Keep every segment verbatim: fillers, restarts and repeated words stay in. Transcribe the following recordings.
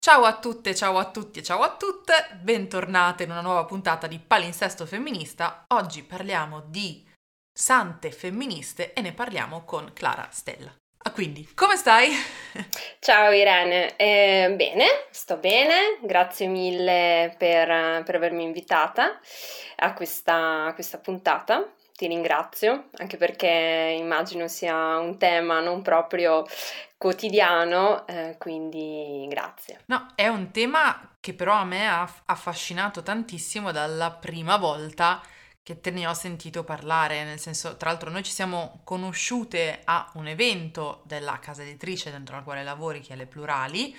Ciao a tutte, ciao a tutti e ciao a tutte, bentornate in una nuova puntata di Palinsesto Femminista. Oggi parliamo di sante femministe e ne parliamo con Clara Stella. Ah, quindi, come stai? Ciao Irene, Eh, bene, sto bene, grazie mille per, per avermi invitata a questa, a questa puntata, ti ringrazio, anche perché immagino sia un tema non proprio quotidiano, eh, quindi grazie. No, è un tema che però a me ha aff- affascinato tantissimo dalla prima volta che te ne ho sentito parlare, nel senso, tra l'altro noi ci siamo conosciute a un evento della casa editrice dentro la quale lavori, che è Le Plurali,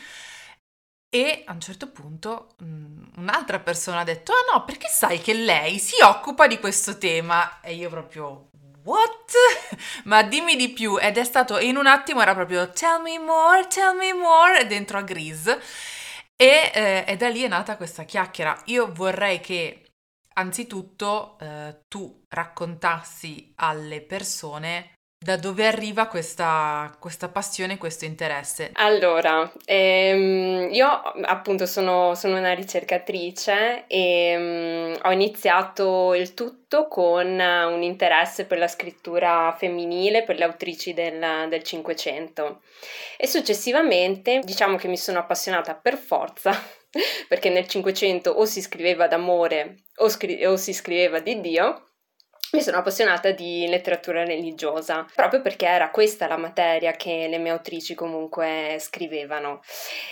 e a un certo punto mh, un'altra persona ha detto, ah no, perché sai che lei si occupa di questo tema? E io proprio, what? Ma dimmi di più. Ed è stato, in un attimo era proprio, tell me more, tell me more, dentro a Grease. E, eh, e da lì è nata questa chiacchiera. Io vorrei che, anzitutto, eh, tu raccontassi alle persone da dove arriva questa, questa passione, questo interesse. Allora, ehm, io appunto sono, sono una ricercatrice e mm, ho iniziato il tutto con eh, un interesse per la scrittura femminile, per le autrici del, del Cinquecento e successivamente diciamo che mi sono appassionata per forza, perché nel Cinquecento o si scriveva d'amore o, scri- o si scriveva di Dio. Mi sono appassionata di letteratura religiosa, proprio perché era questa la materia che le mie autrici comunque scrivevano.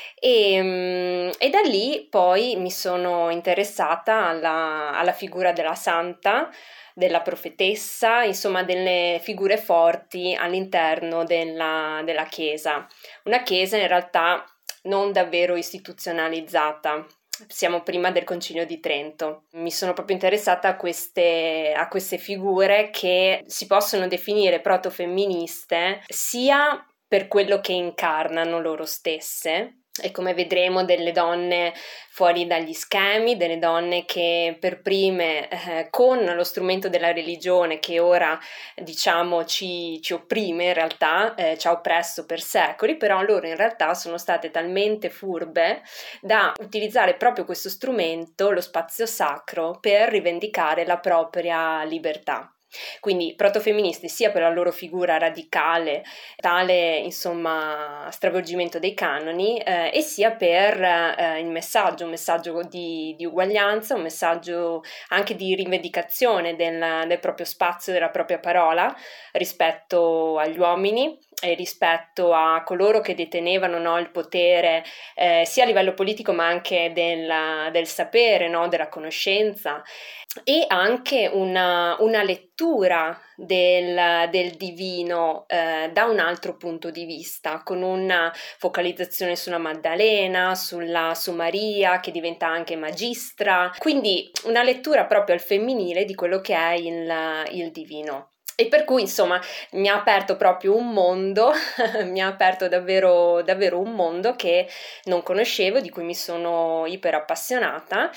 E, mm, e da lì poi mi sono interessata alla, alla figura della santa, della profetessa, insomma delle figure forti all'interno della, della Chiesa. Una Chiesa in realtà non davvero istituzionalizzata. Siamo prima del Concilio di Trento. Mi sono proprio interessata a queste, a queste figure che si possono definire protofemministe sia per quello che incarnano loro stesse, e come vedremo delle donne fuori dagli schemi, delle donne che per prime eh, con lo strumento della religione che ora diciamo ci, ci opprime in realtà, eh, ci ha oppresso per secoli, però loro in realtà sono state talmente furbe da utilizzare proprio questo strumento, lo spazio sacro, per rivendicare la propria libertà. Quindi protofemministi sia per la loro figura radicale, tale insomma stravolgimento dei canoni, eh, e sia per eh, il messaggio, un messaggio di, di uguaglianza, un messaggio anche di rivendicazione del, del proprio spazio, della propria parola rispetto agli uomini e rispetto a coloro che detenevano, no, il potere eh, sia a livello politico ma anche del, del sapere, no, della conoscenza, e anche una, una lettura del, del divino eh, da un altro punto di vista, con una focalizzazione sulla Maddalena, sulla, su Maria che diventa anche magistra, quindi una lettura proprio al femminile di quello che è il, il divino. E per cui insomma mi ha aperto proprio un mondo, mi ha aperto davvero, davvero un mondo che non conoscevo, di cui mi sono iper appassionata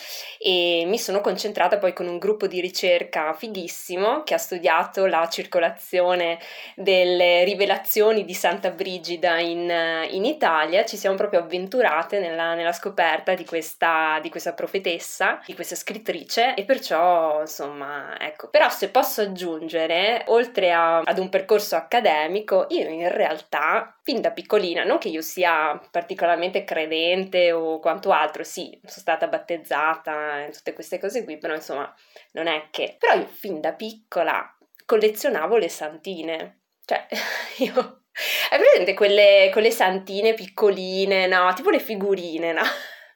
e mi sono concentrata poi con un gruppo di ricerca fighissimo che ha studiato la circolazione delle rivelazioni di Santa Brigida in, in Italia. Ci siamo proprio avventurate nella, nella scoperta di questa, di questa profetessa, di questa scrittrice, e perciò insomma ecco. Però se posso aggiungere, oltre a, ad un percorso accademico, io in realtà fin da piccolina, non che io sia particolarmente credente o quanto altro, sì, sono stata battezzata e tutte queste cose qui, però insomma non è che... Però io fin da piccola collezionavo le santine, cioè io... Hai presente quelle, quelle santine piccoline, no? Tipo le figurine, no?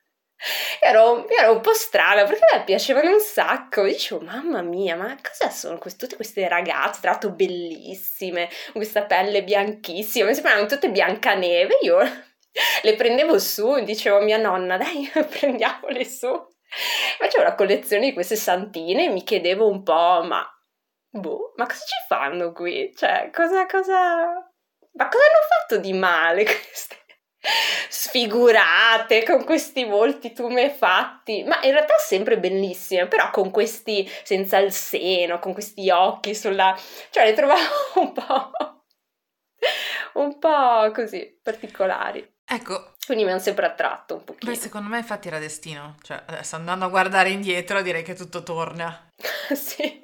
Ero, ero un po' strana perché a me piacevano un sacco. Dicevo, mamma mia, ma cosa sono queste, tutte queste ragazze, tra l'altro bellissime, con questa pelle bianchissima, mi sembravano tutte Biancaneve. Io le prendevo su e dicevo a mia nonna, dai, prendiamole su. Facevo una collezione di queste santine e mi chiedevo un po', ma boh, ma cosa ci fanno qui? Cioè, cosa, cosa... Ma cosa hanno fatto di male queste sfigurate, con questi volti tumefatti? Ma in realtà sempre bellissime, però con questi, senza il seno, con questi occhi sulla... Cioè, le trovavo un po'... un po' così, particolari. Ecco, Quindi mi hanno sempre attratto un beh, pochino. secondo me infatti era destino. Cioè, adesso andando a guardare indietro direi che tutto torna. Sì,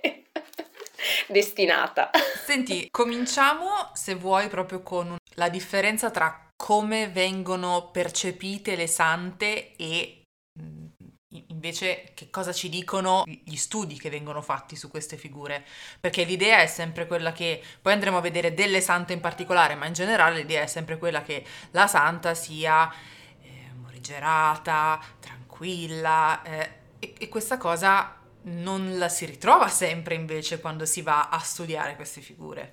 destinata. Senti, cominciamo se vuoi proprio con un- la differenza tra come vengono percepite le sante e mh, i- invece che cosa ci dicono gli studi che vengono fatti su queste figure. Perché l'idea è sempre quella che, poi andremo a vedere delle sante in particolare, ma in generale l'idea è sempre quella che la santa sia eh, morigerata, tranquilla, eh, e, e questa cosa non la si ritrova sempre invece quando si va a studiare queste figure.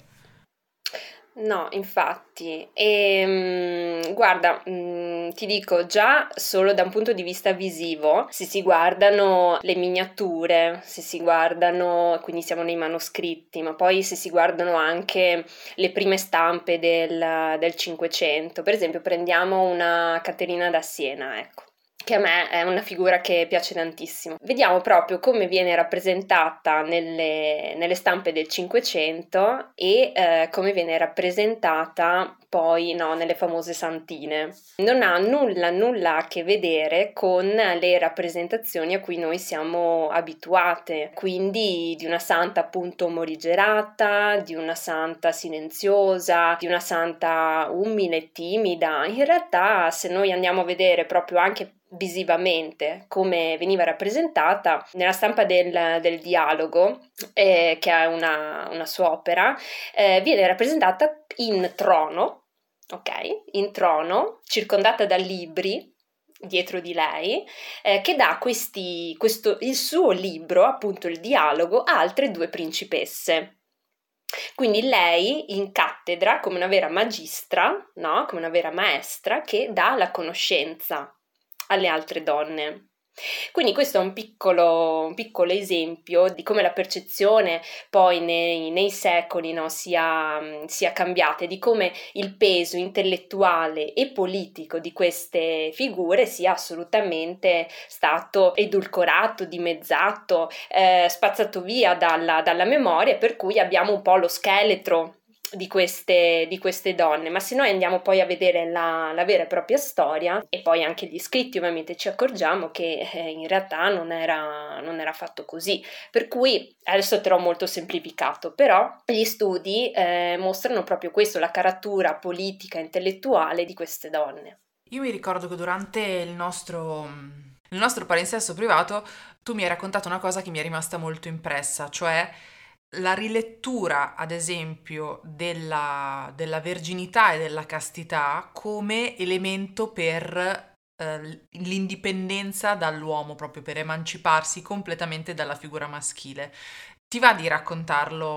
No, infatti, e mm, guarda, mm, ti dico già solo da un punto di vista visivo, se si guardano le miniature, se si guardano, quindi siamo nei manoscritti, ma poi se si guardano anche le prime stampe del, del Cinquecento, per esempio prendiamo una Caterina da Siena, ecco, che a me è una figura che piace tantissimo. Vediamo proprio come viene rappresentata nelle, nelle stampe del Cinquecento e eh, come viene rappresentata poi no, nelle famose santine. Non ha nulla, nulla a che vedere con le rappresentazioni a cui noi siamo abituate, quindi di una santa appunto morigerata, di una santa silenziosa, di una santa umile e timida. In realtà, se noi andiamo a vedere proprio anche visivamente come veniva rappresentata nella stampa del, del dialogo, eh, che è una, una sua opera, eh, viene rappresentata in trono, ok? In trono, circondata da libri dietro di lei, eh, che dà questi, questo, il suo libro, appunto il dialogo, a altre due principesse. Quindi lei in cattedra come una vera magistra, no? Come una vera maestra che dà la conoscenza alle altre donne. Quindi questo è un piccolo, un piccolo esempio di come la percezione poi nei, nei secoli no, sia, sia cambiata e di come il peso intellettuale e politico di queste figure sia assolutamente stato edulcorato, dimezzato, eh, spazzato via dalla, dalla memoria, per cui abbiamo un po' lo scheletro di queste, di queste donne, ma se noi andiamo poi a vedere la, la vera e propria storia e poi anche gli scritti ovviamente ci accorgiamo che eh, in realtà non era, non era fatto così, per cui adesso te l'ho molto semplificato, però gli studi eh, mostrano proprio questo, la caratura politica e intellettuale di queste donne. Io mi ricordo che durante il nostro, il nostro palinsesto privato tu mi hai raccontato una cosa che mi è rimasta molto impressa, cioè la rilettura, ad esempio, della, della verginità e della castità come elemento per eh, l'indipendenza dall'uomo, proprio per emanciparsi completamente dalla figura maschile. Ti va di raccontarlo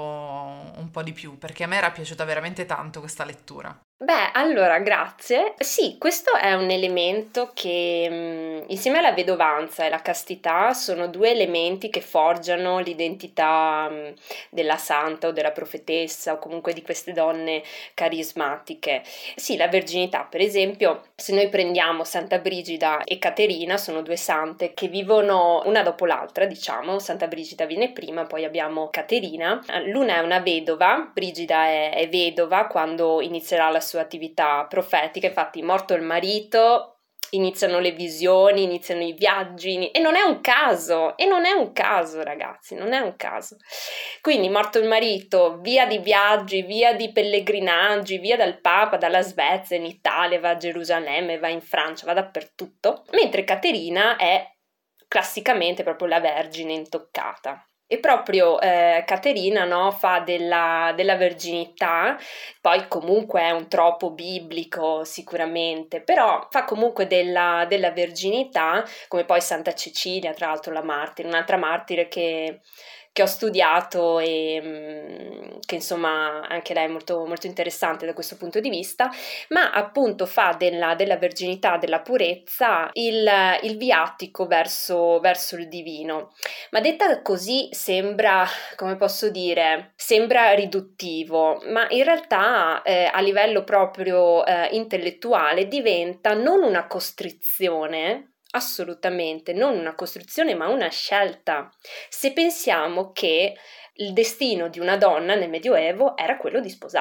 un po' di più? Perché a me era piaciuta veramente tanto questa lettura. Beh, allora, grazie. Sì, questo è un elemento che, mh, insieme alla vedovanza e la castità, sono due elementi che forgiano l'identità, mh, della santa o della profetessa o comunque di queste donne carismatiche. Sì, la verginità, per esempio, se noi prendiamo Santa Brigida e Caterina, sono due sante che vivono una dopo l'altra, diciamo. Santa Brigida viene prima, poi abbiamo Caterina. L'una è una vedova, Brigida è, è vedova quando inizierà la sua attività profetica, infatti morto il marito iniziano le visioni, iniziano i viaggi e non è un caso, e non è un caso ragazzi, non è un caso. Quindi morto il marito, via di viaggi, via di pellegrinaggi, via dal Papa, dalla Svezia, in Italia, va a Gerusalemme, va in Francia, va dappertutto, mentre Caterina è classicamente proprio la Vergine intoccata. E proprio eh, Caterina no, fa della, della verginità, poi comunque è un troppo biblico sicuramente, però fa comunque della, della verginità, come poi Santa Cecilia, tra l'altro la martire, un'altra martire che, che ho studiato e mh, che insomma anche lei è molto, molto interessante da questo punto di vista, ma appunto fa della, della verginità, della purezza il, il viatico verso, verso il divino. Ma detta così sembra, come posso dire, sembra riduttivo, ma in realtà eh, a livello proprio eh, intellettuale diventa non una costrizione, assolutamente, non una costrizione, ma una scelta. Se pensiamo che il destino di una donna nel Medioevo era quello di sposarsi.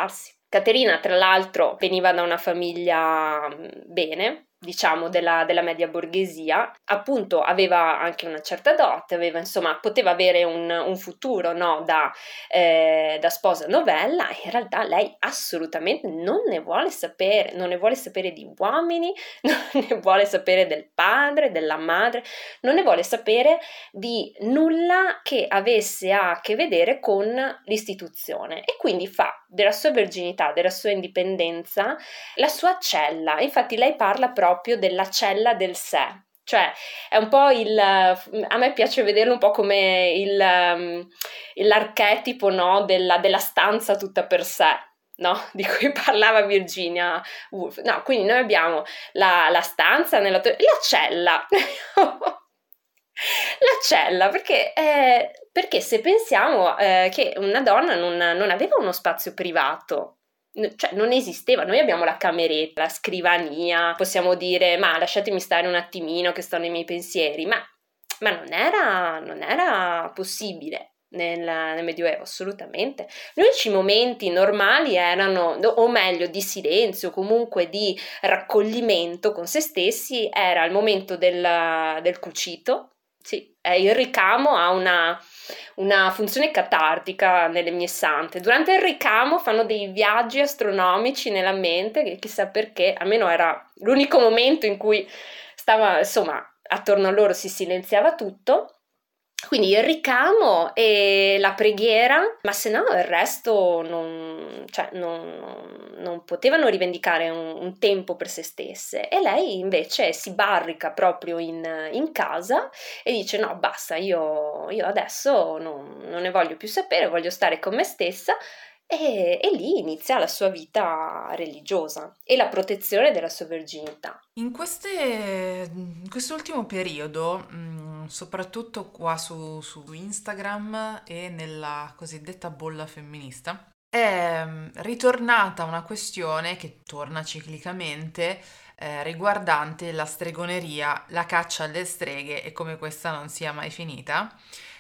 Caterina, tra l'altro, veniva da una famiglia bene, diciamo della, della media borghesia, appunto aveva anche una certa dote, aveva, insomma, poteva avere un, un futuro, no, da, eh, da sposa novella. In realtà lei assolutamente non ne vuole sapere, non ne vuole sapere di uomini, non ne vuole sapere del padre, della madre, non ne vuole sapere di nulla che avesse a che vedere con l'istituzione, e quindi fa della sua verginità, della sua indipendenza, la sua cella. Infatti lei parla proprio della cella del sé, cioè è un po' il, a me piace vederlo un po' come il, um, l'archetipo, no, della, della stanza tutta per sé, no, di cui parlava Virginia Woolf. No, quindi noi abbiamo la, la stanza, nella to- la cella. La cella, perché, eh, perché se pensiamo eh, che una donna non, non aveva uno spazio privato, n- cioè non esisteva. Noi abbiamo la cameretta, la scrivania, possiamo dire ma lasciatemi stare un attimino che sto nei miei pensieri, ma, ma non era, non era possibile. Nel, nel Medioevo, assolutamente. Gli unici momenti normali erano, o meglio, di silenzio, comunque di raccoglimento con se stessi, era il momento del, del cucito. Sì, eh, il ricamo ha una, una funzione catartica nelle mie sante. Durante il ricamo fanno dei viaggi astronomici nella mente, che chissà perché, almeno era l'unico momento in cui stava, insomma, attorno a loro si silenziava tutto. Quindi il ricamo e la preghiera, ma se no il resto non, cioè non, non potevano rivendicare un, un tempo per se stesse. E lei invece si barrica proprio in, in casa e dice no, basta, io, io adesso non, non ne voglio più sapere, voglio stare con me stessa. E, e lì inizia la sua vita religiosa e la protezione della sua verginità. In queste, in quest'ultimo periodo, mh, soprattutto qua su, su Instagram e nella cosiddetta bolla femminista, è mh, ritornata una questione che torna ciclicamente, eh, riguardante la stregoneria, la caccia alle streghe e come questa non sia mai finita.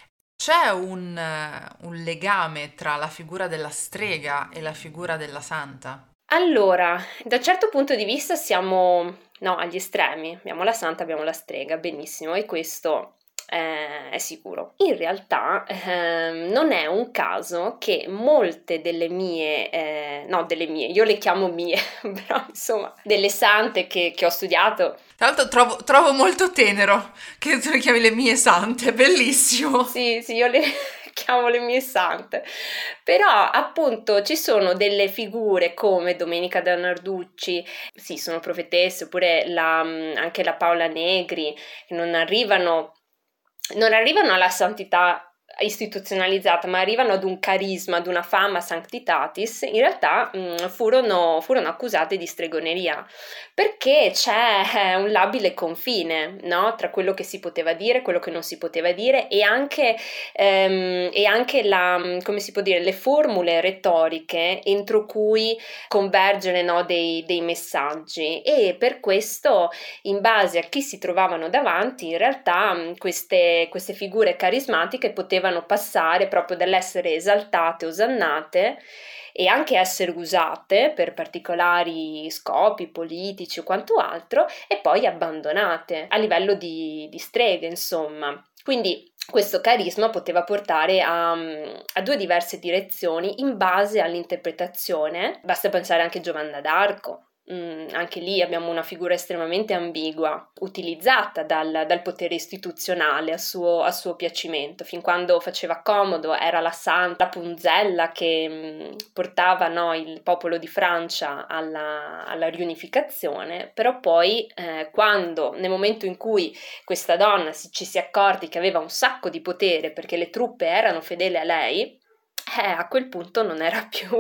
C'è un, eh, un legame tra la figura della strega e la figura della santa? Allora, da un certo punto di vista siamo, no, agli estremi. Abbiamo la santa, abbiamo la strega, benissimo, e questo eh, è sicuro. In realtà ehm, non è un caso che molte delle mie, eh, no, delle mie, io le chiamo mie, però insomma, delle sante che, che ho studiato. Tra l'altro trovo, trovo molto tenero che tu le chiami le mie sante, bellissimo. Sì, sì, io le chiamo le mie sante, però appunto ci sono delle figure come Domenica da Narducci, sì, sono profetesse, oppure la, anche la Paola Negri, che non arrivano, non arrivano alla santità istituzionalizzata, ma arrivano ad un carisma, ad una fama sanctitatis. In realtà mh, furono, furono accusate di stregoneria, perché c'è un labile confine, no? Tra quello che si poteva dire, quello che non si poteva dire, e anche, ehm, e anche la, come si può dire, le formule retoriche entro cui convergere, no, dei, dei messaggi. E per questo, in base a chi si trovavano davanti, in realtà queste, queste figure carismatiche potevano passare proprio dall'essere esaltate, osannate, e anche essere usate per particolari scopi politici o quanto altro, e poi abbandonate a livello di, di streghe, insomma. Quindi questo carisma poteva portare a, a due diverse direzioni in base all'interpretazione. Basta pensare anche a Giovanna d'Arco. Mm, anche lì abbiamo una figura estremamente ambigua, utilizzata dal, dal potere istituzionale a suo, a suo piacimento. Fin quando faceva comodo era la santa Punzella che mm, portava, no, il popolo di Francia alla, alla riunificazione, però poi eh, quando, nel momento in cui questa donna si, ci si accorge che aveva un sacco di potere perché le truppe erano fedeli a lei, eh, a quel punto non era più,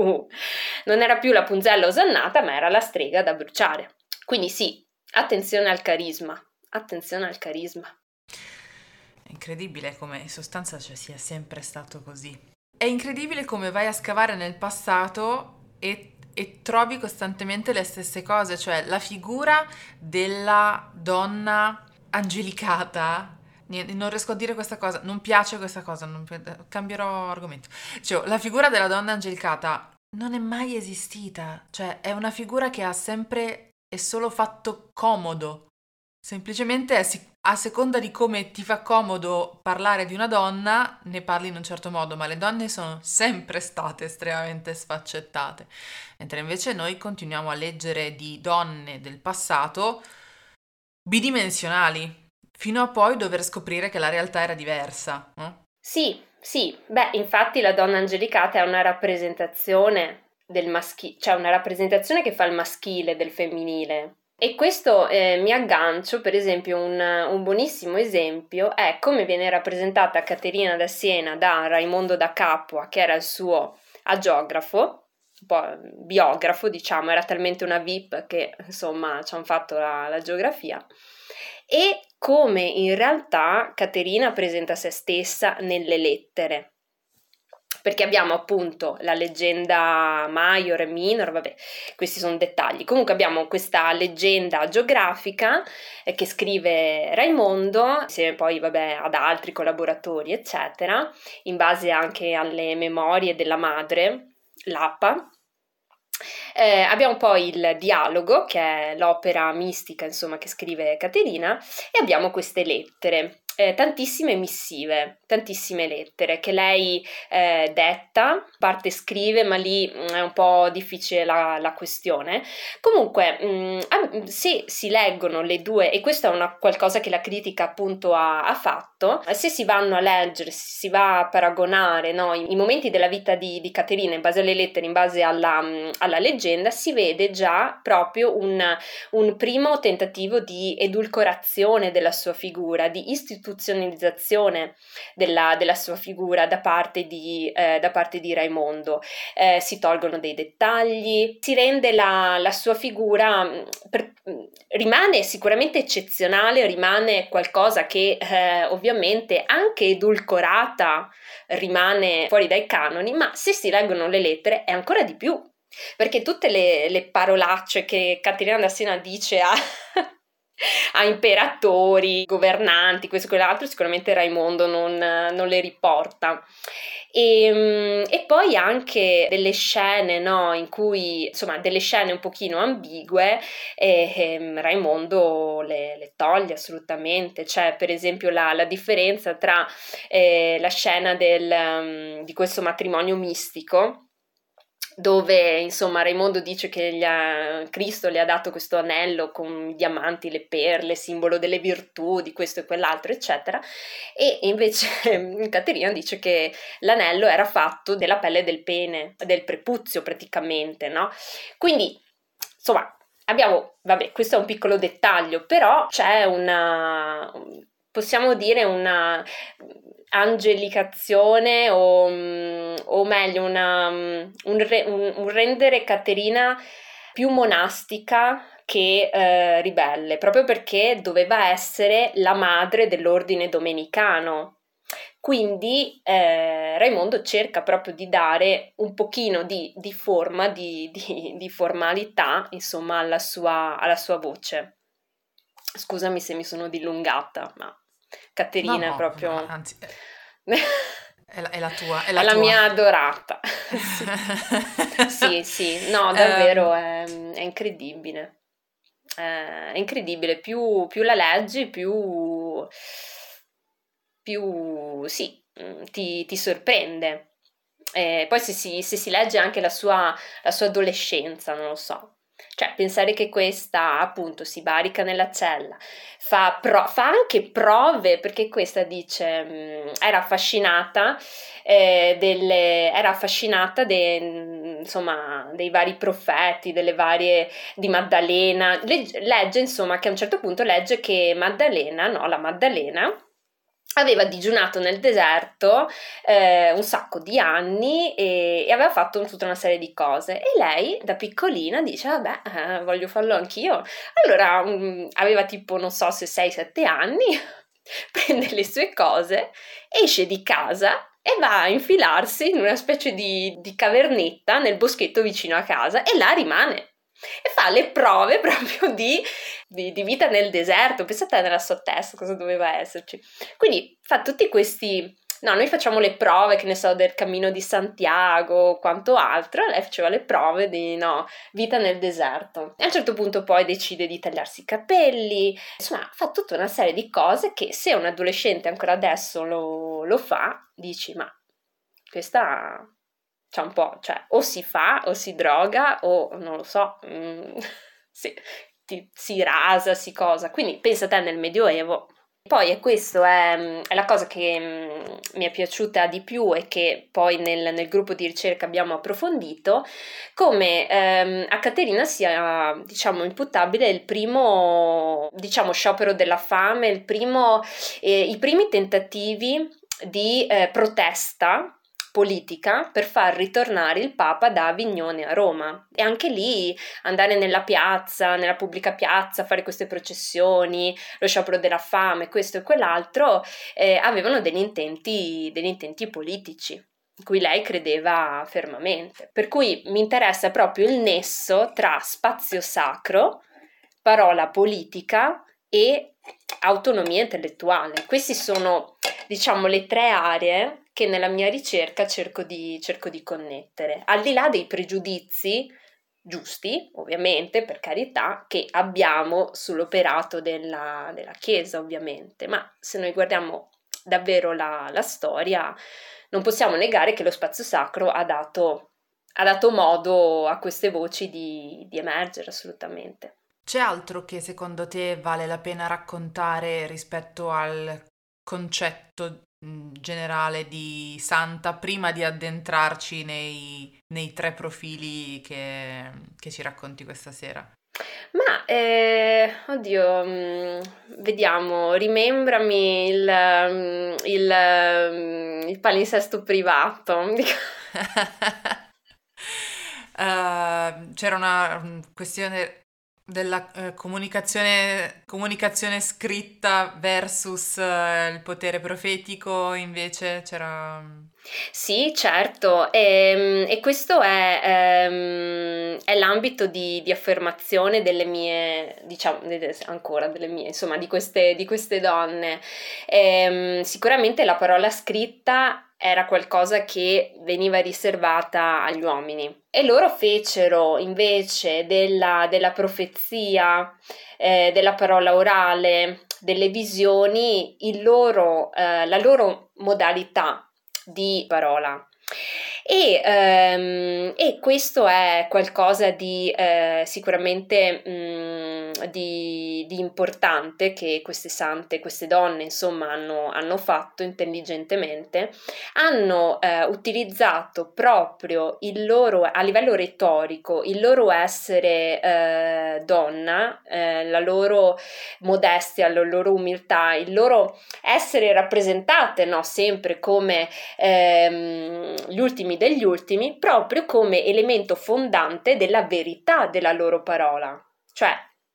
non era più la punzella osannata, ma era la strega da bruciare. Quindi sì, attenzione al carisma, attenzione al carisma. È incredibile come in sostanza cioè, sia sempre stato così. È incredibile come vai a scavare nel passato e, e trovi costantemente le stesse cose, cioè la figura della donna angelicata. Non riesco a dire questa cosa, non piace questa cosa, non pi- cambierò argomento. Cioè, la figura della donna angelicata non è mai esistita, cioè è una figura che ha sempre e solo fatto comodo. Semplicemente a, si- a seconda di come ti fa comodo parlare di una donna, ne parli in un certo modo, ma le donne sono sempre state estremamente sfaccettate. Mentre invece noi continuiamo a leggere di donne del passato bidimensionali, fino a poi dover scoprire che la realtà era diversa, no? Sì, sì, beh, infatti la donna angelicata è una rappresentazione del maschile, cioè una rappresentazione che fa il maschile del femminile. E questo eh, mi aggancio, per esempio, un, un buonissimo esempio è come viene rappresentata Caterina da Siena da Raimondo da Capua, che era il suo agiografo, un po' biografo, diciamo, era talmente una V I P che insomma ci hanno fatto la, la geografia. E come in realtà Caterina presenta se stessa nelle lettere. Perché abbiamo appunto la leggenda Maior e Minor, vabbè, questi sono dettagli. Comunque abbiamo questa leggenda geografica eh, che scrive Raimondo, insieme poi vabbè ad altri collaboratori, eccetera, in base anche alle memorie della madre, Lapa. Eh, abbiamo poi il dialogo, che è l'opera mistica, insomma, che scrive Caterina, e abbiamo queste lettere. Eh, tantissime missive, tantissime lettere che lei eh, detta, parte scrive, ma lì mh, è un po' difficile la, la questione. Comunque, mh, se si leggono le due, e questo è una, qualcosa che la critica appunto ha, ha fatto, se si vanno a leggere, se si va a paragonare, no, i, i momenti della vita di, di Caterina in base alle lettere, in base alla, mh, alla leggenda, si vede già proprio un, un primo tentativo di edulcorazione della sua figura, di istituzionalizzazione della, della sua figura da parte di, eh, da parte di Raimondo. Eh, si tolgono dei dettagli, si rende la, la sua figura, per, rimane sicuramente eccezionale, rimane qualcosa che eh, ovviamente anche edulcorata rimane fuori dai canoni, ma se si leggono le lettere è ancora di più. Perché tutte le, le parolacce che Caterina da Siena dice a, a imperatori, governanti, questo e quell'altro, sicuramente Raimondo non, non le riporta. E, e poi anche delle scene, no, in cui, insomma, delle scene un pochino ambigue, e, e Raimondo le, le toglie assolutamente. C'è per esempio la, la differenza tra eh, la scena del, um, di questo matrimonio mistico, dove insomma Raimondo dice che gli ha, Cristo le ha dato questo anello con i diamanti, le perle, simbolo delle virtù, di questo e quell'altro, eccetera, e invece Caterina dice che l'anello era fatto della pelle del pene, del prepuzio praticamente, no? Quindi, insomma, abbiamo, vabbè, questo è un piccolo dettaglio, però c'è una, possiamo dire una angelicazione o, o meglio una, un, un, un rendere Caterina più monastica che eh, ribelle, proprio perché doveva essere la madre dell'ordine domenicano. Quindi eh, Raimondo cerca proprio di dare un pochino di, di forma, di, di, di formalità, insomma, alla sua, alla sua voce. Scusami se mi sono dilungata, ma No, Caterina è no, ma proprio... anzi, è, è la, è la tua, è È la la tua. mia adorata. Sì, sì, sì. No, davvero Ehm, è, è incredibile. È incredibile, più, più la leggi, più, più sì, mm, ti, ti sorprende. E poi se si, se si legge anche la sua, la sua adolescenza, non lo so. Cioè, pensare che questa appunto si barica nella cella, fa, pro- fa anche prove, perché questa dice, mh, era affascinata, eh, delle, era affascinata de- insomma, dei vari profeti, delle varie di Maddalena. Legge, legge, insomma, che a un certo punto legge che Maddalena, no, la Maddalena, aveva digiunato nel deserto eh, un sacco di anni e, e aveva fatto tutta una serie di cose. E lei, da piccolina, dice: Vabbè, eh, voglio farlo anch'io. Allora um, aveva tipo, non so se sei sette anni, prende le sue cose, esce di casa e va a infilarsi in una specie di, di cavernetta nel boschetto vicino a casa e là rimane. E fa le prove proprio di, di, di vita nel deserto. Pensate nella sua testa cosa doveva esserci. Quindi fa tutti questi no, noi facciamo le prove, che ne so, del Cammino di Santiago, quanto altro, lei faceva le prove di, no, vita nel deserto. E a un certo punto poi decide di tagliarsi i capelli, insomma, fa tutta una serie di cose che se un adolescente ancora adesso lo, lo fa, dici, ma questa c'ha un po', cioè, o si fa, o si droga, o non lo so, mm, si, ti- si rasa, si cosa. Quindi pensa te nel Medioevo. Poi è questo, è, è la cosa che mm, mi è piaciuta di più e che poi nel, nel gruppo di ricerca abbiamo approfondito, come ehm, a Caterina sia, diciamo, imputabile il primo, diciamo, sciopero della fame, il primo, eh, i primi tentativi di eh, protesta politica per far ritornare il Papa da Avignone a Roma, e anche lì andare nella piazza, nella pubblica piazza, fare queste processioni, lo sciopero della fame, questo e quell'altro, eh, avevano degli intenti, degli intenti politici in cui lei credeva fermamente. Per cui mi interessa proprio il nesso tra spazio sacro, parola politica e autonomia intellettuale. Questi sono, diciamo, le tre aree che nella mia ricerca cerco di, cerco di connettere, al di là dei pregiudizi giusti, ovviamente, per carità, che abbiamo sull'operato della, della Chiesa, ovviamente, ma se noi guardiamo davvero la, la storia, non possiamo negare che lo spazio sacro ha dato, ha dato modo a queste voci di, di emergere, assolutamente. C'è altro che secondo te vale la pena raccontare rispetto al concetto mh, generale di santa prima di addentrarci nei, nei tre profili che, che ci racconti questa sera? Ma, eh, oddio, mm, vediamo, rimembrami il, mm, il, mm, il palinsesto privato. Eh, c'era una mm, questione della eh, comunicazione, comunicazione scritta versus eh, il potere profetico, invece c'era... mm, Sì, certo, e, e questo è, ehm, è l'ambito di, di affermazione delle mie, diciamo, de- ancora delle mie, insomma, di queste, di queste donne. Ehm, sicuramente la parola scritta era qualcosa che veniva riservata agli uomini e loro fecero invece della, della profezia, eh, della parola orale, delle visioni, il loro, eh, la loro modalità di parola. E, ehm, e questo è qualcosa di eh, sicuramente mh, di, di importante che queste sante, queste donne, insomma, hanno, hanno fatto intelligentemente. Hanno eh, utilizzato proprio il loro, a livello retorico, il loro essere eh, donna, eh, la loro modestia, la loro umiltà, il loro essere rappresentate, no, sempre come ehm, gli ultimi degli ultimi, proprio come elemento fondante della verità della loro parola. Cioè,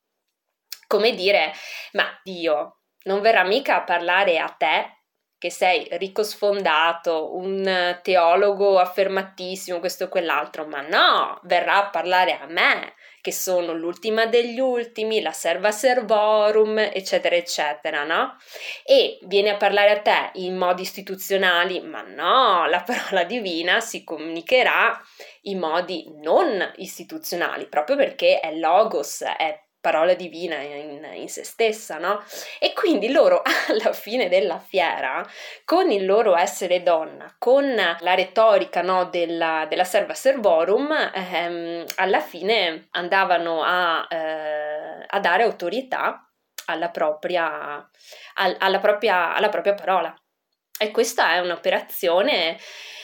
come dire, ma Dio non verrà mica a parlare a te, che sei ricco sfondato, un teologo affermatissimo, questo o quell'altro, ma no, verrà a parlare a me, che sono l'ultima degli ultimi, la serva servorum, eccetera, eccetera, no? E viene a parlare a te in modi istituzionali, ma no, la parola divina si comunicherà in modi non istituzionali, proprio perché è logos, è parola divina in, in se stessa, no? E quindi loro alla fine della fiera, con il loro essere donna, con la retorica, no, della, della serva servorum, ehm, alla fine andavano a, eh, a dare autorità alla propria, al, alla propria, alla propria parola. E questa è un'operazione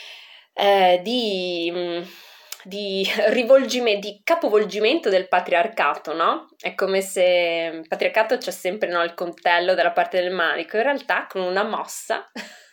eh, di, di rivolgimento, di capovolgimento del patriarcato, no? È come se il patriarcato c'è sempre, no, il coltello dalla parte del manico, in realtà con una mossa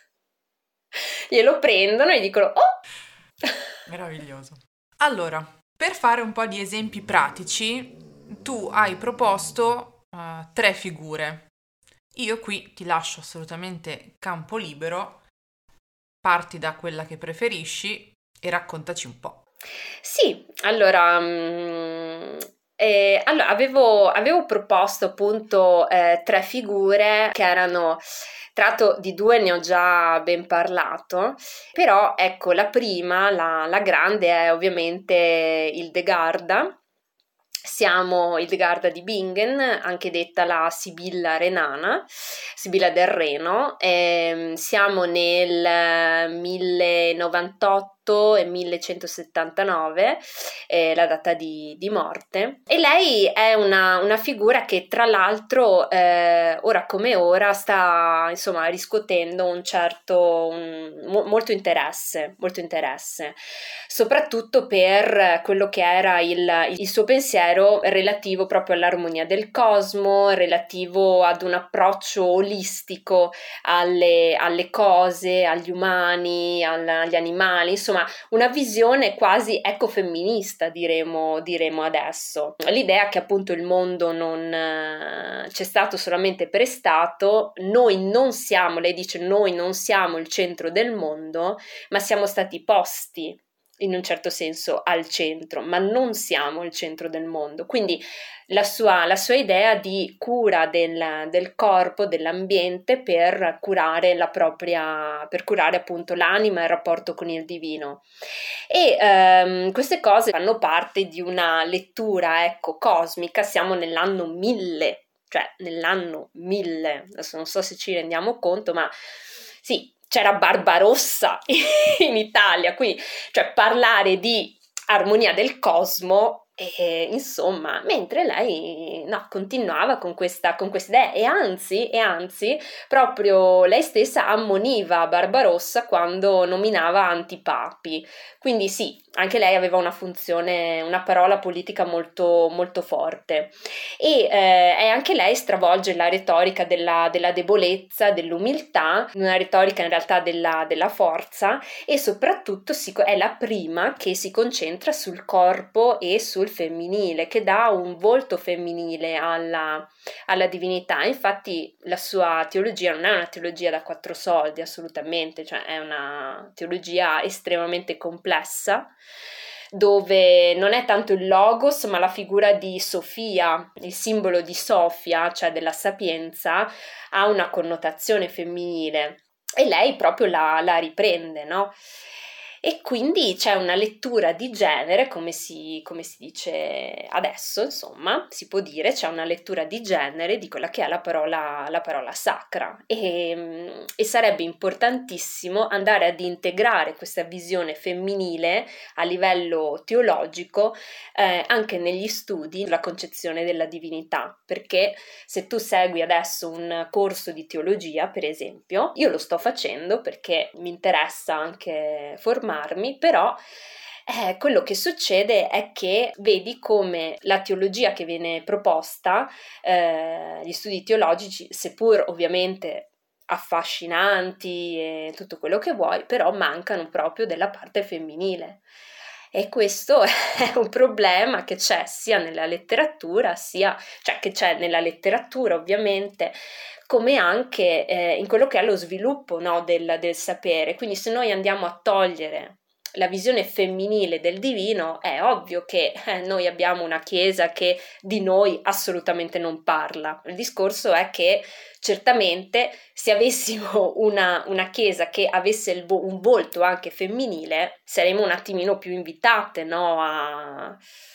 glielo prendono e dicono oh! Meraviglioso. Allora, per fare un po' di esempi pratici, tu hai proposto eh, tre figure. Io qui ti lascio assolutamente campo libero, parti da quella che preferisci e raccontaci un po'. Sì, allora, mm, eh, allora avevo, avevo proposto appunto eh, tre figure che erano Tratto di due ne ho già ben parlato, però ecco, la prima, la, la grande, è ovviamente Hildegarda. Siamo Hildegarda di Bingen, anche detta la Sibilla renana, Sibilla del Reno. Ehm, siamo nel millenovantotto e millecentosettantanove, eh, la data di, di morte. E lei è una, una figura che, tra l'altro, eh, ora come ora sta insomma riscuotendo un certo, un, mo- molto interesse, molto interesse, soprattutto per quello che era il, il suo pensiero relativo proprio all'armonia del cosmo, relativo ad un approccio olistico alle, alle cose, agli umani, al- agli animali, insomma una visione quasi ecofemminista, diremo, diremo adesso. L'idea che appunto il mondo non eh, c'è stato solamente prestato, noi non siamo, lei dice, noi non siamo il centro del mondo, ma siamo stati posti in un certo senso al centro, ma non siamo il centro del mondo. Quindi la sua, la sua idea di cura del, del corpo, dell'ambiente, per curare la propria, per curare appunto l'anima e il rapporto con il divino. E ehm, queste cose fanno parte di una lettura, ecco, cosmica. Siamo nell'anno mille, cioè nell'anno mille, adesso non so se ci rendiamo conto, ma sì, c'era Barbarossa in Italia, quindi cioè parlare di armonia del cosmo, e, insomma, mentre lei no, continuava con questa, con questa idea, e anzi, e anzi, proprio lei stessa ammoniva Barbarossa quando nominava antipapi. Quindi sì, anche lei aveva una funzione, una parola politica molto, molto forte. E eh, anche lei stravolge la retorica della, della debolezza, dell'umiltà, una retorica in realtà della, della forza, e soprattutto si, è la prima che si concentra sul corpo e sul femminile, che dà un volto femminile alla, alla divinità. Infatti la sua teologia non è una teologia da quattro soldi, assolutamente, cioè è una teologia estremamente complessa, dove non è tanto il logos, ma la figura di Sofia, il simbolo di Sofia, cioè della sapienza, ha una connotazione femminile, e lei proprio la, la riprende, no? E quindi c'è una lettura di genere, come si, come si dice adesso, insomma, si può dire, c'è una lettura di genere di quella che è la parola, la parola sacra, e, e sarebbe importantissimo andare ad integrare questa visione femminile a livello teologico eh, anche negli studi sulla concezione della divinità, perché se tu segui adesso un corso di teologia, per esempio, io lo sto facendo perché mi interessa anche formarmi, però eh, quello che succede è che vedi come la teologia che viene proposta, eh, gli studi teologici, seppur ovviamente affascinanti e tutto quello che vuoi, però mancano proprio della parte femminile. E questo è un problema che c'è sia nella letteratura, sia, cioè che c'è nella letteratura ovviamente, come anche eh, in quello che è lo sviluppo, no, del, del sapere. Quindi se noi andiamo a togliere la visione femminile del divino, è ovvio che eh, noi abbiamo una chiesa che di noi assolutamente non parla. Il discorso è che certamente se avessimo una, una chiesa che avesse il vo- un volto anche femminile, saremmo un attimino più invitate, no, a,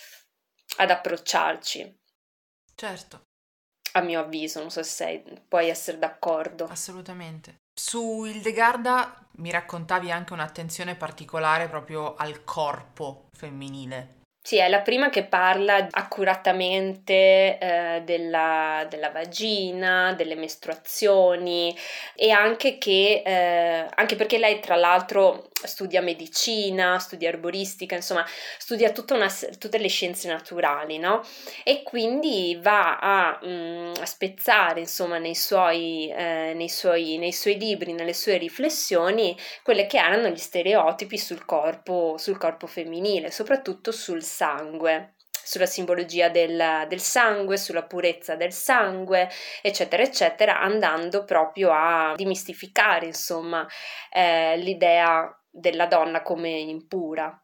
ad approcciarci. Certo. A mio avviso, non so se sei, puoi essere d'accordo. Assolutamente. Su Hildegarda mi raccontavi anche un'attenzione particolare proprio al corpo femminile. Sì, è la prima che parla accuratamente eh, della, della vagina, delle mestruazioni, e anche che, eh, anche perché lei tra l'altro studia medicina, studia erboristica, insomma studia tutta una, tutte le scienze naturali, no? E quindi va a, mm, a spezzare insomma nei suoi, eh, nei suoi, nei suoi libri, nelle sue riflessioni, quelle che erano gli stereotipi sul corpo, sul corpo femminile, soprattutto sul sangue, sulla simbologia del, del sangue, sulla purezza del sangue, eccetera, eccetera, andando proprio a dimistificare, insomma, eh, l'idea della donna come impura.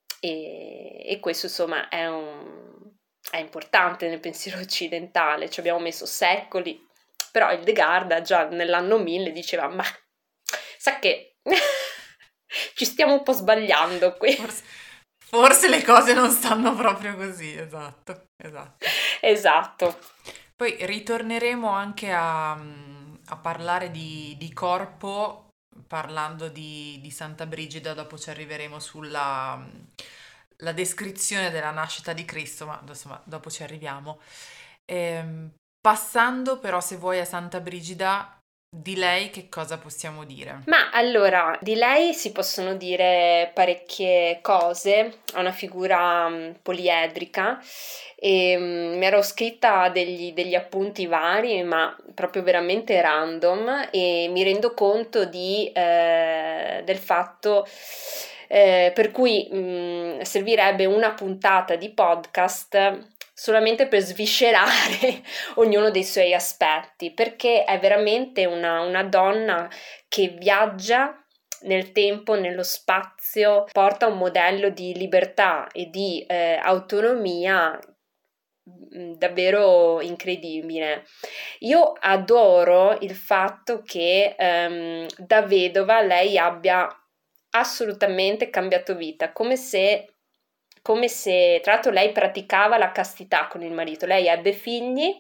E, e questo, insomma, è un, è importante nel pensiero occidentale. Ci abbiamo messo secoli Però Hildegarda già nell'anno mille diceva, ma sa che ci stiamo un po' sbagliando qui. Forse, forse le cose non stanno proprio così, esatto, esatto. Esatto. Poi ritorneremo anche a, a parlare di, di corpo, parlando di, di Santa Brigida, dopo ci arriveremo sulla la descrizione della nascita di Cristo, ma insomma dopo ci arriviamo. Ehm, passando però, se vuoi, a Santa Brigida, di lei che cosa possiamo dire? Ma allora, di lei si possono dire parecchie cose, ha una figura um, poliedrica e um, mi ero scritta degli, degli appunti vari, ma proprio veramente random, e mi rendo conto di, eh, del fatto eh, per cui um, servirebbe una puntata di podcast solamente per sviscerare ognuno dei suoi aspetti, perché è veramente una, una donna che viaggia nel tempo, nello spazio, porta un modello di libertà e di eh, autonomia davvero incredibile. Io adoro il fatto che ehm, da vedova lei abbia assolutamente cambiato vita, come se come se, tra l'altro, lei praticava la castità con il marito, lei ebbe figli,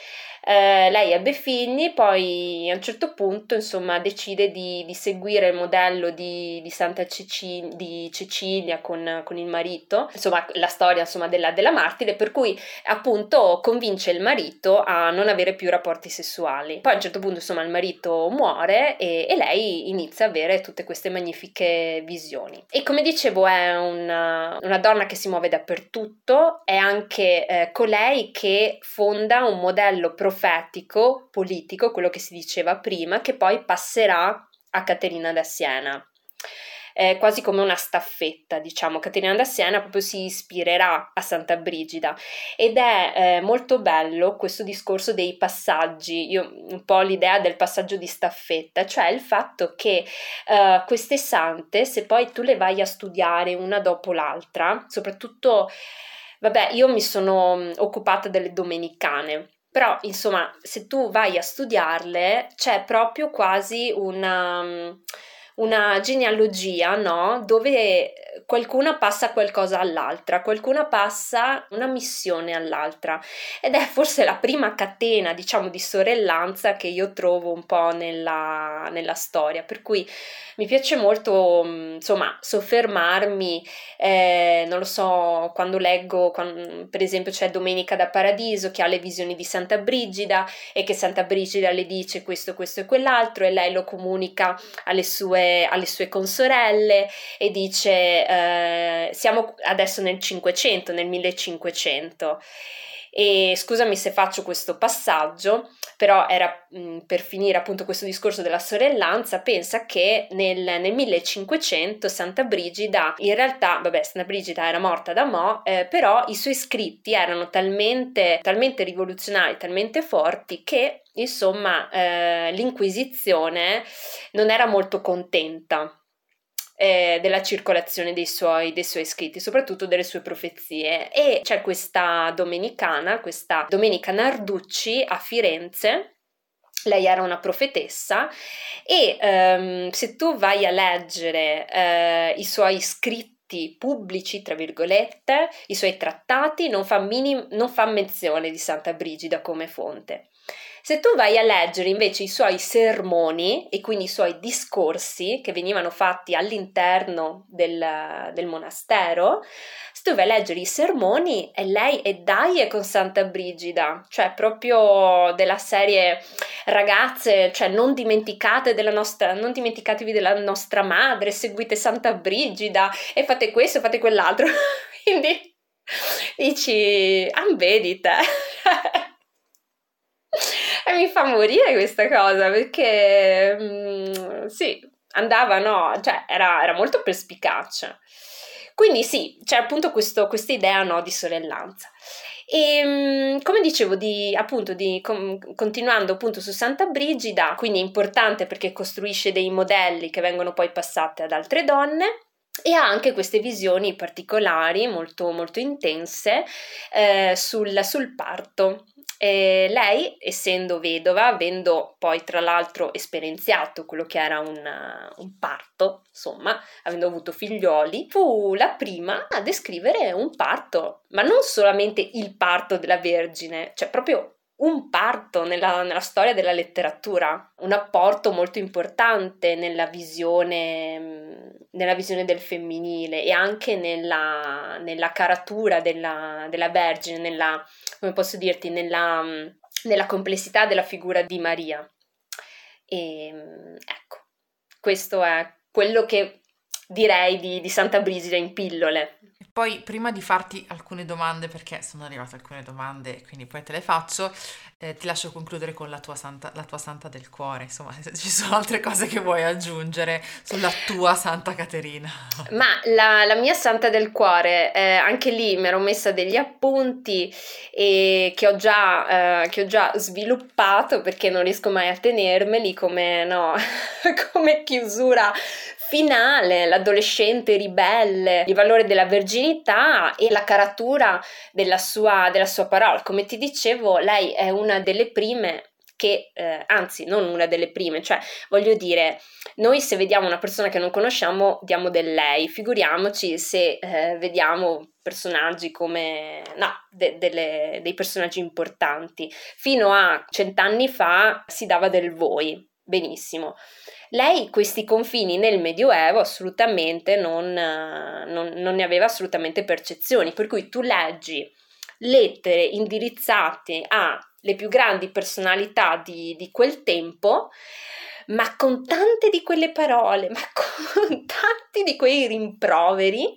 eh, lei ebbe figli, poi a un certo punto, insomma, decide di, di seguire il modello di, di Santa Cecilia, di Cecilia con, con il marito, insomma, la storia, insomma, della, della martire, per cui, appunto, convince il marito a non avere più rapporti sessuali. Poi a un certo punto, insomma, il marito muore e, e lei inizia a avere tutte queste magnifiche visioni. E come dicevo, è una, una donna che si muove dappertutto, è anche eh, colei che fonda un modello profetico, politico, quello che si diceva prima, che poi passerà a Caterina da Siena. Eh, quasi come una staffetta, diciamo. Caterina da Siena proprio si ispirerà a Santa Brigida ed è eh, molto bello questo discorso dei passaggi. Io un po' l'idea del passaggio di staffetta, cioè il fatto che eh, queste sante, se poi tu le vai a studiare una dopo l'altra, soprattutto, vabbè, io mi sono occupata delle domenicane. Però, insomma, se tu vai a studiarle, c'è proprio quasi una, una genealogia, no? Dove qualcuna passa qualcosa all'altra, qualcuna passa una missione all'altra. Ed è forse la prima catena, diciamo, di sorellanza che io trovo un po' nella, nella storia. Per cui mi piace molto, insomma, soffermarmi, eh, non lo so, quando leggo, quando, per esempio, c'è Domenica da Paradiso che ha le visioni di Santa Brigida e che Santa Brigida le dice questo, questo e quell'altro e lei lo comunica alle sue, alle sue consorelle e dice eh, siamo adesso nel cinquecento, nel millecinquecento. E scusami se faccio questo passaggio, però era mh, per finire appunto questo discorso della sorellanza. Pensa che nel, nel millecinquecento Santa Brigida, in realtà, vabbè, Santa Brigida era morta da mo', eh, però i suoi scritti erano talmente, talmente rivoluzionari, talmente forti che, insomma, eh, l'Inquisizione non era molto contenta eh, della circolazione dei suoi, dei suoi scritti, soprattutto delle sue profezie. E c'è questa domenicana, questa Domenica Narducci a Firenze. Lei era una profetessa e ehm, se tu vai a leggere eh, i suoi scritti pubblici, tra virgolette, i suoi trattati, non fa, minim- non fa menzione di Santa Brigida come fonte. Se tu vai a leggere invece i suoi sermoni e quindi i suoi discorsi che venivano fatti all'interno del, del monastero, se tu vai a leggere i sermoni e lei e dai è con Santa Brigida, cioè proprio della serie ragazze, cioè non dimenticate della nostra, non dimenticatevi della nostra madre, seguite Santa Brigida e fate questo e fate quell'altro. Quindi dici, ah, vedi te. E mi fa morire questa cosa perché mm, sì, andava, no, cioè era, era molto perspicace. Quindi sì, c'è appunto questa idea, no, di sorellanza. E mm, come dicevo, di, appunto, di, com, continuando appunto su Santa Brigida, quindi è importante perché costruisce dei modelli che vengono poi passati ad altre donne. e ha anche queste visioni particolari, molto, molto intense, eh, sul, sul parto. E lei, essendo vedova, avendo poi tra l'altro esperienziato quello che era un, un parto, insomma, avendo avuto figlioli, fu la prima a descrivere un parto, ma non solamente il parto della Vergine, cioè proprio un parto nella, nella storia della letteratura, un apporto molto importante nella visione, nella visione del femminile e anche nella, nella caratura della, della Vergine, nella, come posso dirti, nella, nella complessità della figura di Maria. E ecco, questo è quello che direi di, di Santa Brisida in pillole. E poi, prima di farti alcune domande, perché sono arrivate alcune domande, quindi poi te le faccio, eh, ti lascio concludere con la tua santa, la tua santa del cuore. Insomma, se ci sono altre cose che vuoi aggiungere sulla tua Santa Caterina. Ma la, la mia Santa del Cuore, eh, anche lì mi ero messa degli appunti e che ho già, eh, che ho già sviluppato perché non riesco mai a tenermeli come, no, come chiusura finale, l'adolescente ribelle, il valore della verginità e la caratura della sua, della sua parola. Come ti dicevo, lei è una delle prime che, eh, anzi non una delle prime, cioè voglio dire, noi se vediamo una persona che non conosciamo diamo del lei, figuriamoci se eh, vediamo personaggi come, no, de- delle- dei personaggi importanti. Fino a cent'anni fa si dava del voi, benissimo. Lei questi confini nel Medioevo assolutamente non, eh, non, non ne aveva assolutamente percezioni, per cui tu leggi lettere indirizzate alle più grandi personalità di, di quel tempo, ma con tante di quelle parole, ma con tanti di quei rimproveri,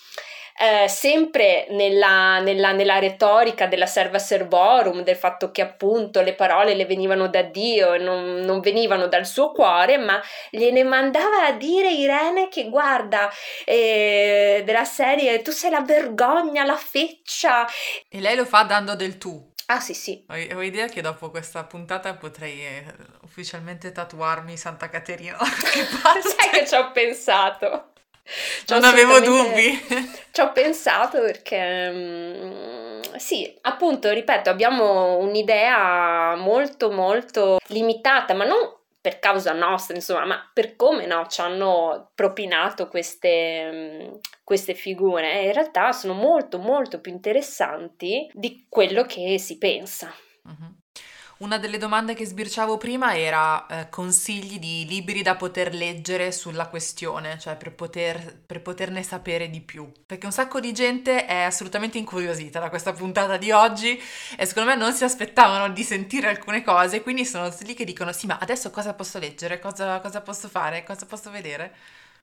eh, sempre nella, nella, nella retorica della serva servorum, del fatto che appunto le parole le venivano da Dio e non, non venivano dal suo cuore, ma gliene mandava a dire Irene che guarda, eh, della serie tu sei la vergogna, la feccia. E lei lo fa dando del tu. Ah sì sì. Ho, ho idea che dopo questa puntata potrei eh, ufficialmente tatuarmi Santa Caterina da qualche parte. Sai che ci ho pensato. C'ho Non avevo assolutamente- dubbi. Ci ho pensato perché mm, sì, appunto, ripeto, abbiamo un'idea molto molto limitata, ma non per causa nostra, insomma, ma per come no, ci hanno propinato queste, mm, queste figure. E in realtà sono molto molto più interessanti di quello che si pensa. Mhm. Una delle domande che sbirciavo prima era eh, consigli di libri da poter leggere sulla questione, cioè per poter, per poterne sapere di più. Perché un sacco di gente è assolutamente incuriosita da questa puntata di oggi e secondo me non si aspettavano di sentire alcune cose, quindi sono lì che dicono: sì, ma adesso cosa posso leggere? Cosa, cosa posso fare? Cosa posso vedere?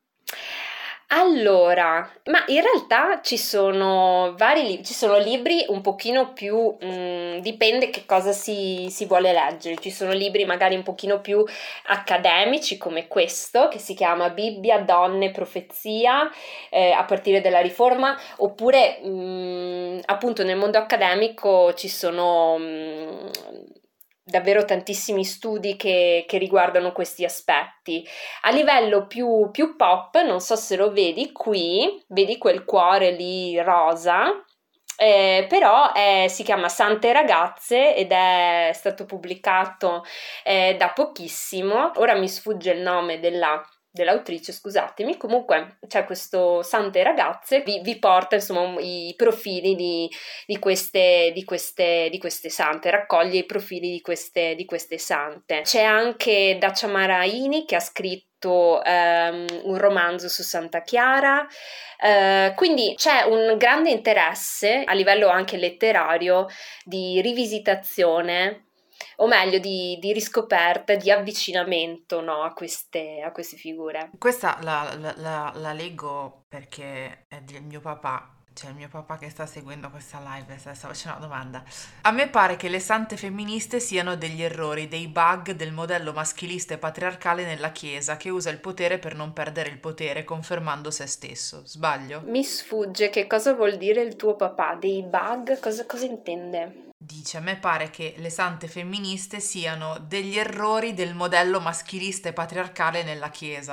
Allora, ma in realtà ci sono vari libri, ci sono libri un pochino più, mm, dipende che cosa si, si vuole leggere, ci sono libri magari un pochino più accademici come questo, che si chiama Bibbia, Donne, Profezia, eh, a partire dalla Riforma, oppure mm, appunto nel mondo accademico ci sono mm, davvero tantissimi studi che, che riguardano questi aspetti. A livello più, più pop, non so se lo vedi qui, vedi quel cuore lì rosa, eh, però è- si chiama Sante ragazze ed è stato pubblicato eh, da pochissimo. Ora mi sfugge il nome della dell'autrice, scusatemi, comunque c'è questo Sante ragazze, vi, vi porta insomma i profili di, di queste, di queste, di queste sante, raccoglie i profili di queste, di queste sante. C'è anche Dacia Maraini che ha scritto ehm, un romanzo su Santa Chiara, eh, quindi c'è un grande interesse a livello anche letterario di rivisitazione o meglio di, di riscoperta, di avvicinamento, no, a queste, a queste figure. Questa la, la- la- la leggo perché è del mio papà, cioè il mio papà che sta seguendo questa live e sta sta facendo una domanda. A me pare che le sante femministe siano degli errori, dei bug del modello maschilista e patriarcale nella Chiesa che usa il potere per non perdere il potere, confermando se stesso. Sbaglio? Mi sfugge che cosa vuol dire il tuo papà, dei bug, cosa, cosa intende? Dice, a me pare che le sante femministe siano degli errori del modello maschilista e patriarcale nella Chiesa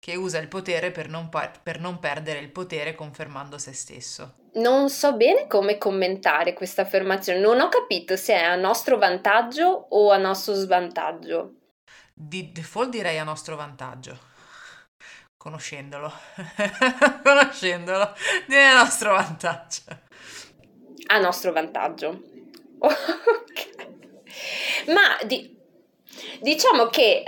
che usa il potere per non, pa- per non perdere il potere confermando se stesso. Non so bene come commentare questa affermazione, non ho capito se è a nostro vantaggio o a nostro svantaggio. Di default direi a nostro vantaggio, conoscendolo, conoscendolo, direi a nostro vantaggio. A nostro vantaggio. Ok. Ma di- diciamo che,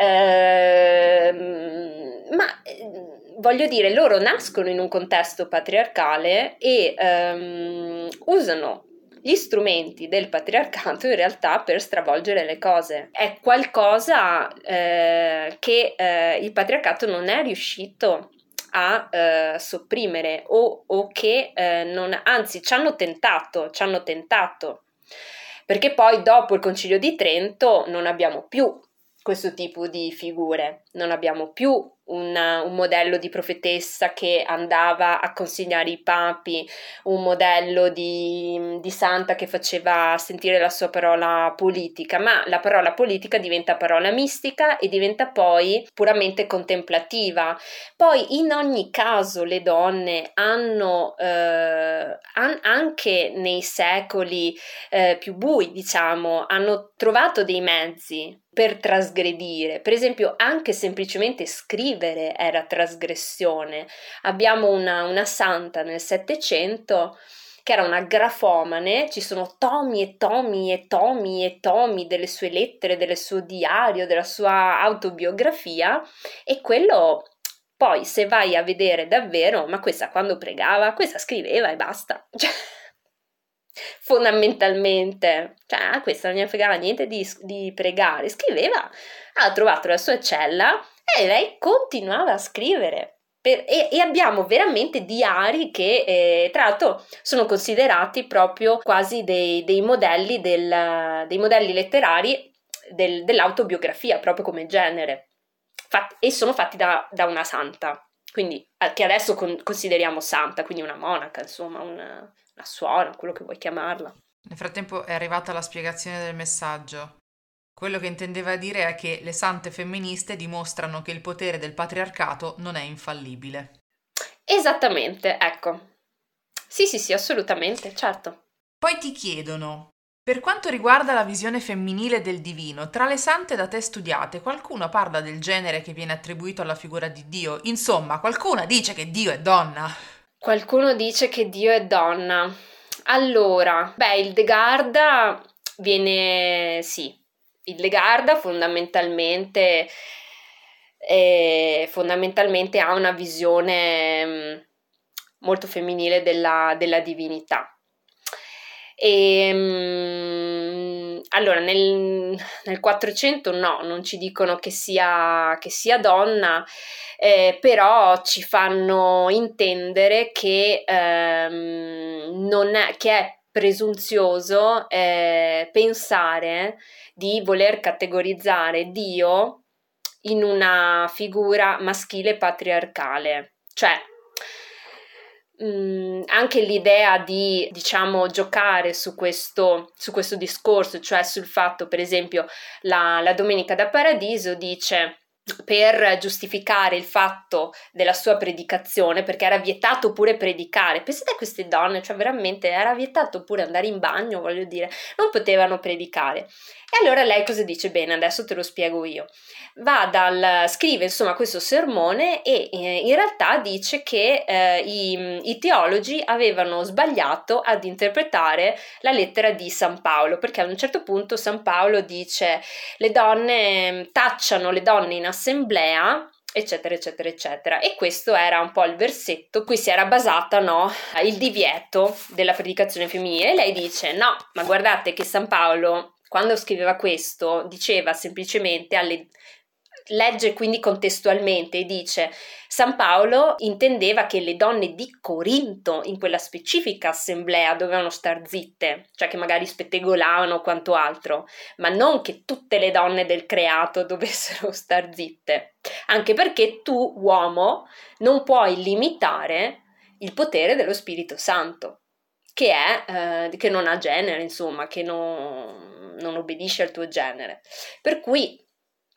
ehm, ma eh, voglio dire, loro nascono in un contesto patriarcale e ehm, usano gli strumenti del patriarcato in realtà per stravolgere le cose. È qualcosa eh, che eh, il patriarcato non è riuscito a eh, sopprimere o, o che eh, non, anzi ci hanno tentato, ci hanno tentato, perché poi dopo il Concilio di Trento non abbiamo più questo tipo di figure, non abbiamo più una, un modello di profetessa che andava a consigliare i papi, un modello di, di santa che faceva sentire la sua parola politica, ma la parola politica diventa parola mistica e diventa poi puramente contemplativa. Poi in ogni caso le donne hanno eh, an- anche nei secoli eh, più bui, diciamo, hanno trovato dei mezzi per trasgredire. Per esempio, anche semplicemente scrivere era trasgressione. Abbiamo una, una santa nel Settecento che era una grafomane, ci sono tomi e tomi e tomi e tomi delle sue lettere, del suo diario, della sua autobiografia, e quello poi se vai a vedere davvero, ma questa quando pregava, questa scriveva e basta. Cioè, fondamentalmente, cioè a questa non ne fregava niente di, di pregare, scriveva, ha trovato la sua cella e lei continuava a scrivere. Per, e, e abbiamo veramente diari che eh, tra l'altro sono considerati proprio quasi dei, dei modelli del, dei modelli letterari del, dell'autobiografia, proprio come genere. Fat, e sono fatti da, da una santa, quindi che adesso con, consideriamo santa, quindi una monaca, insomma, una, una suora, quello che vuoi chiamarla. Nel frattempo è arrivata la spiegazione del messaggio. Quello che intendeva dire è che le sante femministe dimostrano che il potere del patriarcato non è infallibile. Esattamente, ecco. Sì, sì, sì, assolutamente, certo. Poi ti chiedono, per quanto riguarda la visione femminile del divino, tra le sante da te studiate, qualcuno parla del genere che viene attribuito alla figura di Dio? Insomma, qualcuna dice che Dio è donna. Qualcuno dice che Dio è donna. Allora, beh, il Degarda viene, sì, il Legarda fondamentalmente, eh, fondamentalmente ha una visione mh, molto femminile della, della divinità. E, mh, allora, nel, nel quattrocento no, non ci dicono che sia, che sia donna, eh, però ci fanno intendere che, ehm, non è, che è presunzioso eh, pensare di voler categorizzare Dio in una figura maschile patriarcale, cioè mh, anche l'idea di, diciamo, giocare su questo, su questo discorso, cioè sul fatto, per esempio, la, la Domenica da Paradiso dice per giustificare il fatto della sua predicazione, perché era vietato pure predicare. Pensate a queste donne, cioè veramente era vietato pure andare in bagno, voglio dire, non potevano predicare. E allora lei cosa dice? Bene, adesso te lo spiego io. Va dal, scrive insomma questo sermone e eh, in realtà dice che eh, i, i teologi avevano sbagliato ad interpretare la lettera di San Paolo, perché ad un certo punto San Paolo dice le donne tacciano le donne in assemblea, eccetera eccetera eccetera, e questo era un po' il versetto cui si era basata, no, il divieto della predicazione femminile. E lei dice no, ma guardate che San Paolo quando scriveva questo diceva semplicemente alle legge quindi contestualmente e dice San Paolo intendeva che le donne di Corinto in quella specifica assemblea dovevano star zitte, cioè che magari spettegolavano o quanto altro, ma non che tutte le donne del creato dovessero star zitte, anche perché tu uomo non puoi limitare il potere dello Spirito Santo, che è eh, che non ha genere, insomma, che non, non obbedisce al tuo genere, per cui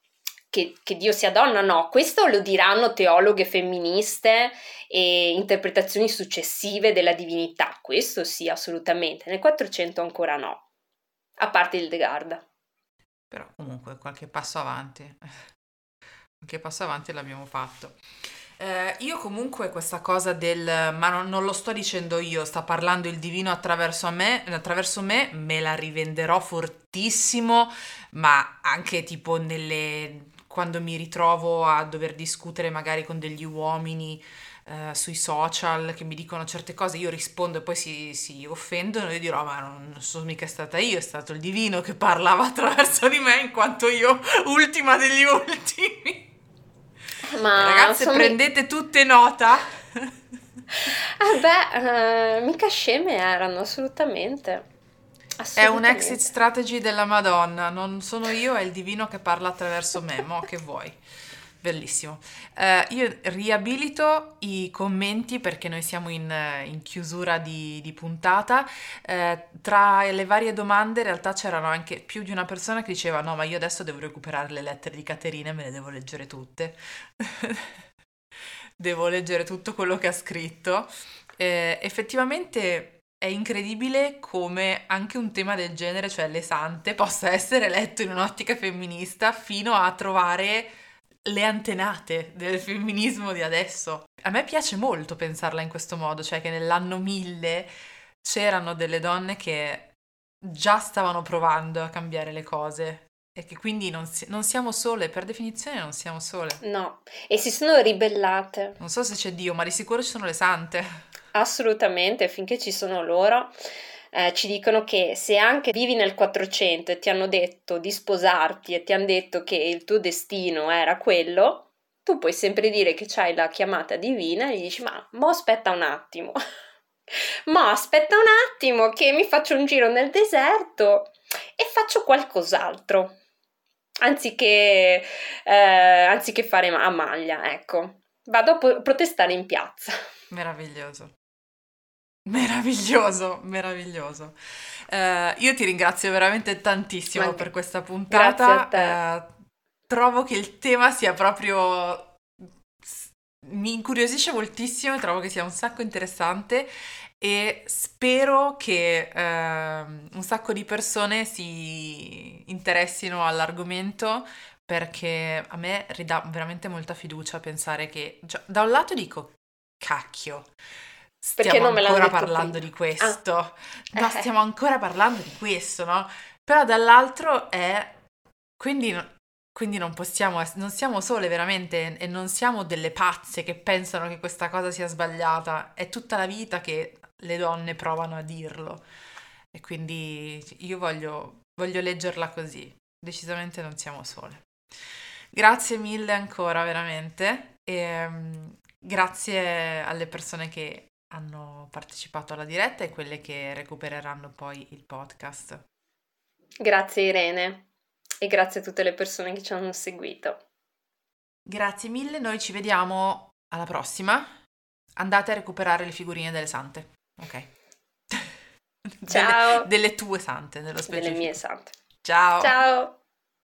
che, che Dio sia donna, no, questo lo diranno teologhe femministe e interpretazioni successive della divinità, questo sì, assolutamente, nel quattrocento ancora no, a parte Hildegarda. Però comunque qualche passo avanti, qualche passo avanti l'abbiamo fatto. Eh, io comunque questa cosa del, ma non, non lo sto dicendo io, sta parlando il divino attraverso a me, attraverso me, me la rivenderò fortissimo, ma anche tipo nelle, quando mi ritrovo a dover discutere magari con degli uomini eh, sui social che mi dicono certe cose, io rispondo e poi si, si offendono, io dirò ma non sono mica stata io, è stato il divino che parlava attraverso di me in quanto io ultima degli ultimi. E Ma ragazze, sono prendete tutte nota. Ah beh, eh, mica sceme erano, assolutamente. È un exit Assolutamente. strategy della Madonna. Non sono io, è il divino che parla attraverso me. Mo' che vuoi. Bellissimo. Eh, io riabilito i commenti perché noi siamo in, eh, in chiusura di, di puntata. Eh, tra le varie domande, in realtà c'erano anche più di una persona che diceva: No, ma io adesso devo recuperare le lettere di Caterina e me le devo leggere tutte. Devo leggere tutto quello che ha scritto. Eh, effettivamente è incredibile come anche un tema del genere, cioè le sante, possa essere letto in un'ottica femminista fino a trovare le antenate del femminismo di adesso. A me piace molto pensarla in questo modo, cioè che nell'anno mille c'erano delle donne che già stavano provando a cambiare le cose e che quindi non, si- non siamo sole, per definizione non siamo sole. No, e si sono ribellate. Non so se c'è Dio, ma di sicuro ci sono le sante. Assolutamente, finché ci sono loro, eh, ci dicono che se anche vivi nel quattrocento e ti hanno detto di sposarti e ti hanno detto che il tuo destino era quello, tu puoi sempre dire che c'hai la chiamata divina e gli dici, ma mo aspetta un attimo, ma aspetta un attimo che mi faccio un giro nel deserto e faccio qualcos'altro, anziché, eh, anziché fare a maglia, ecco. Vado a po- protestare in piazza. Meraviglioso. Meraviglioso, meraviglioso. Eh, io ti ringrazio veramente tantissimo Ma per g- questa grazie a puntata. te. Eh, trovo che il tema sia proprio... Mi incuriosisce moltissimo, trovo che sia un sacco interessante e spero che ehm, un sacco di persone si interessino all'argomento perché a me ridà veramente molta fiducia pensare che, già- da un lato dico, cacchio, Perché stiamo non me l'hanno ancora detto parlando prima? di Ah, questo, no, eh, stiamo ancora parlando di questo, no? Però dall'altro è, quindi, no- quindi non possiamo, ess- non siamo sole veramente e non siamo delle pazze che pensano che questa cosa sia sbagliata, è tutta la vita che le donne provano a dirlo e quindi io voglio, voglio leggerla così, decisamente non siamo sole. Grazie mille ancora, veramente. E, mm, grazie alle persone che hanno partecipato alla diretta e quelle che recupereranno poi il podcast. grazie Irene e grazie a tutte le persone che ci hanno seguito. Grazie mille, noi ci vediamo alla prossima. Andate a recuperare le figurine delle sante. Ok. Delle, Ciao, delle tue sante, nello delle mie specifico. sante. Ciao. Ciao.